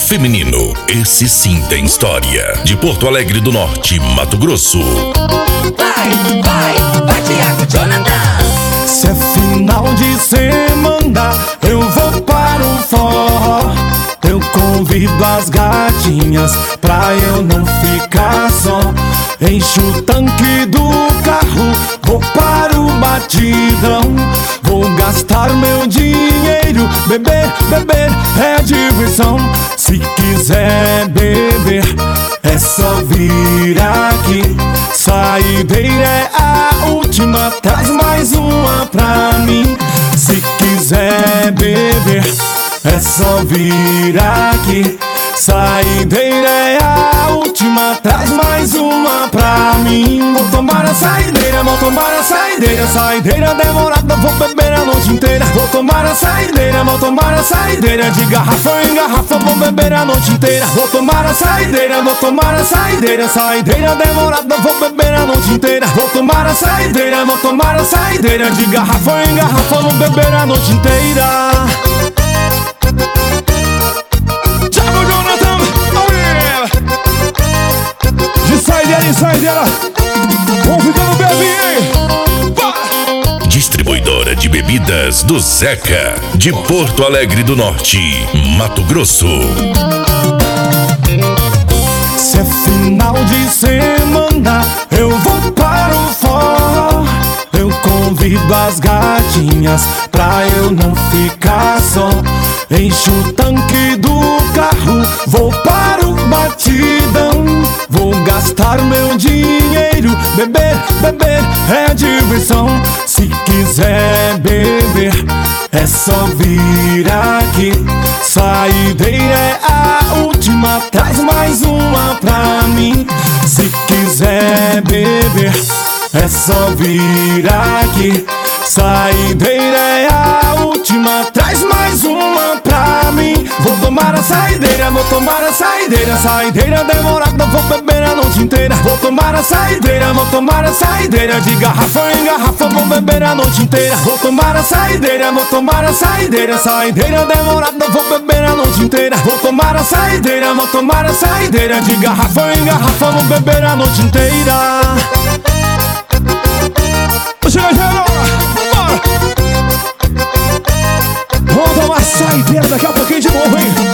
feminino. Esse sim tem história. De Porto Alegre do Norte, Mato Grosso. Vai, Thiago Jonathan. Se é final de semana, eu vou para o forró. Eu convido as gatinhas pra eu não ficar só. Encho o tanque do carro, vou para o batidão. Vou gastar meu dinheiro, beber é diversão. Se quiser beber, é só vir aqui. Saideira é a última, traz mais uma pra mim. Se quiser beber, é só vir aqui. Saideira é a última, traz mais uma pra mim. Vou tomar a saideira, vou tomar a saideira. Saideira demorada, vou beber a noite inteira. Vou tomar a saideira, vou tomar a saideira. De garrafa em garrafa, vou beber a noite inteira. Vou tomar a saideira, vou tomar a saideira. Saideira demorada, vou beber a noite inteira. Vou tomar a saideira, vou tomar a saideira. De garrafa em garrafa, vou beber a noite inteira. Thiago Jonathan, oh yeah! De saideira em saideira, vamos ficando bebê. Distribuidora de bebidas do Zeca, de Porto Alegre do Norte, Mato Grosso. Se é final de semana, eu vou para o forró. Eu convido as gatinhas pra eu não ficar só. Encho o tanque do carro, vou para o batidão. Vou gastar meu dinheiro, beber é diversão. Se quiser beber, é só vir aqui. Saideira é a última, traz mais uma pra mim. Se quiser beber, é só vir aqui. Saideira é a última, traz mais uma pra mim. Vou tomar a saideira, vou tomar a saideira. Saideira demorada, vou beber a noite inteira. Vou tomar a saideira, vou tomar a saideira. De garrafa em garrafa, vou beber a noite inteira. Vou tomar a saideira, vou tomar a saideira. Saideira demorada, vou beber a noite inteira. Vou tomar a saideira, vou tomar a saideira. De garrafa em garrafa, vou beber a noite inteira. Vamos tomar saideira daqui a pouquinho de novo, hein?